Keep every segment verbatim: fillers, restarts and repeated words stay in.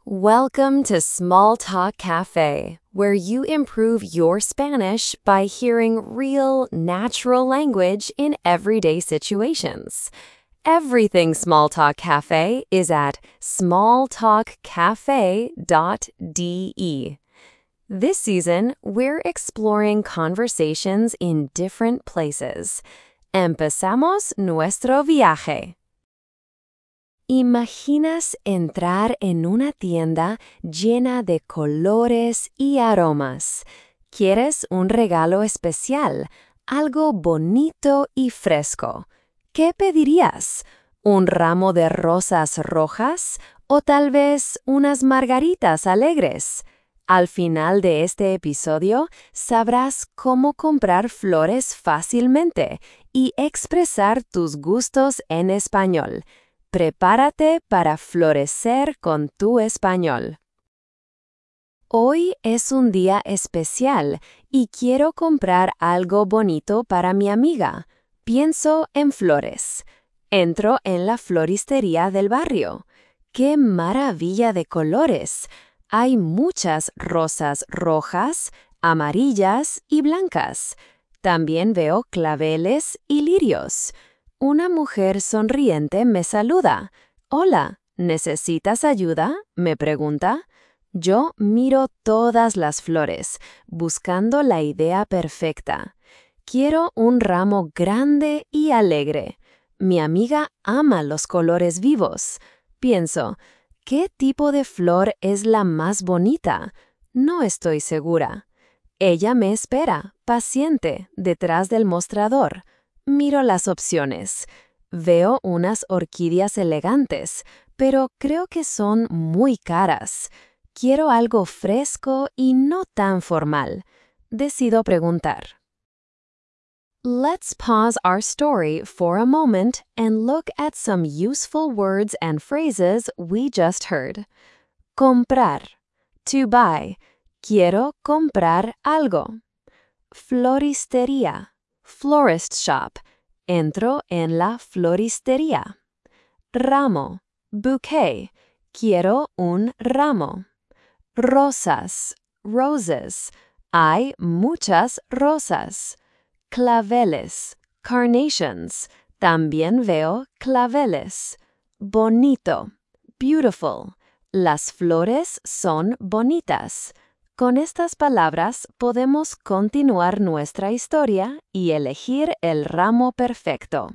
Welcome to Small Talk Cafe, where you improve your Spanish by hearing real, natural language in everyday situations. Everything Small Talk Cafe is at small talk cafe dot d e. This season, we're exploring conversations in different places. Empezamos nuestro viaje. ¿Imaginas entrar en una tienda llena de colores y aromas? ¿Quieres un regalo especial, algo bonito y fresco? ¿Qué pedirías? ¿Un ramo de rosas rojas o tal vez unas margaritas alegres? Al final de este episodio sabrás cómo comprar flores fácilmente y expresar tus gustos en español. Prepárate para florecer con tu español. Hoy es un día especial y quiero comprar algo bonito para mi amiga. Pienso en flores. Entro en la floristería del barrio. ¡Qué maravilla de colores! Hay muchas rosas rojas, amarillas y blancas. También veo claveles y lirios. Una mujer sonriente me saluda. Hola, ¿necesitas ayuda?, me pregunta. Yo miro todas las flores, buscando la idea perfecta. Quiero un ramo grande y alegre. Mi amiga ama los colores vivos. Pienso, ¿qué tipo de flor es la más bonita? No estoy segura. Ella me espera, paciente, detrás del mostrador. Miro las opciones. Veo unas orquídeas elegantes, pero creo que son muy caras. Quiero algo fresco y no tan formal. Decido preguntar. Let's pause our story for a moment and look at some useful words and phrases we just heard. Comprar. To buy. Quiero comprar algo. Floristería. Florist shop. Entro en la floristería. Ramo. Bouquet. Quiero un ramo. Rosas. Roses. Hay muchas rosas. Claveles. Carnations. También veo claveles. Bonito. Beautiful. Las flores son bonitas. Con estas palabras podemos continuar nuestra historia y elegir el ramo perfecto.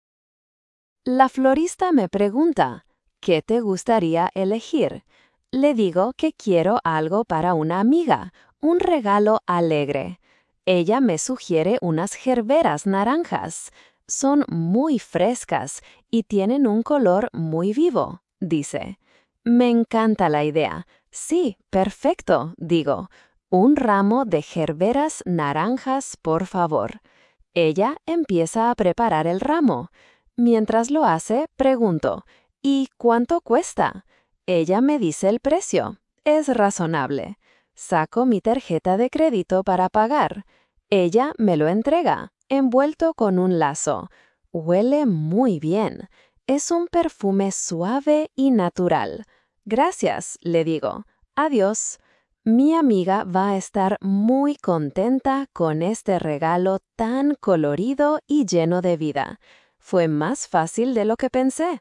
La florista me pregunta, ¿qué te gustaría elegir? Le digo que quiero algo para una amiga, un regalo alegre. Ella me sugiere unas gerberas naranjas. Son muy frescas y tienen un color muy vivo, dice. Me encanta la idea. Sí, perfecto, digo. Un ramo de gerberas naranjas, por favor. Ella empieza a preparar el ramo. Mientras lo hace, pregunto, ¿y cuánto cuesta? Ella me dice el precio. Es razonable. Saco mi tarjeta de crédito para pagar. Ella me lo entrega, envuelto con un lazo. Huele muy bien. Es un perfume suave y natural. Gracias, le digo. Adiós. Mi amiga va a estar muy contenta con este regalo tan colorido y lleno de vida. Fue más fácil de lo que pensé.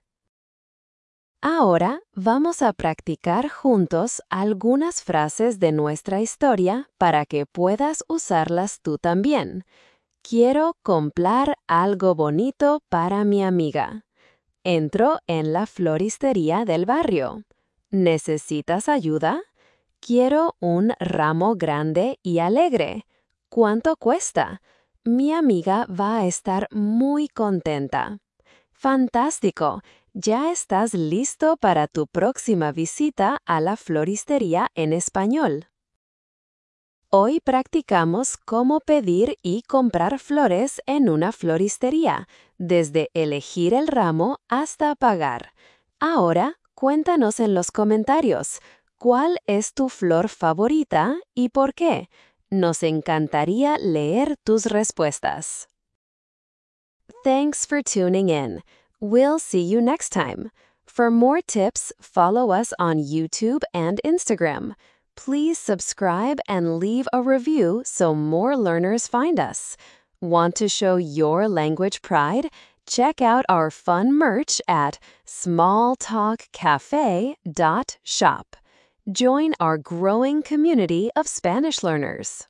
Ahora vamos a practicar juntos algunas frases de nuestra historia para que puedas usarlas tú también. Quiero comprar algo bonito para mi amiga. Entro en la floristería del barrio. ¿Necesitas ayuda? Quiero un ramo grande y alegre. ¿Cuánto cuesta? Mi amiga va a estar muy contenta. ¡Fantástico! Ya estás listo para tu próxima visita a la floristería en español. Hoy practicamos cómo pedir y comprar flores en una floristería, desde elegir el ramo hasta pagar. Ahora, cuéntanos en los comentarios, ¿cuál es tu flor favorita y por qué? Nos encantaría leer tus respuestas. Thanks for tuning in. We'll see you next time. For more tips, follow us on YouTube and Instagram. Please subscribe and leave a review so more learners find us. Want to show your language pride? Check out our fun merch at small talk cafe dot shop. Join our growing community of Spanish learners.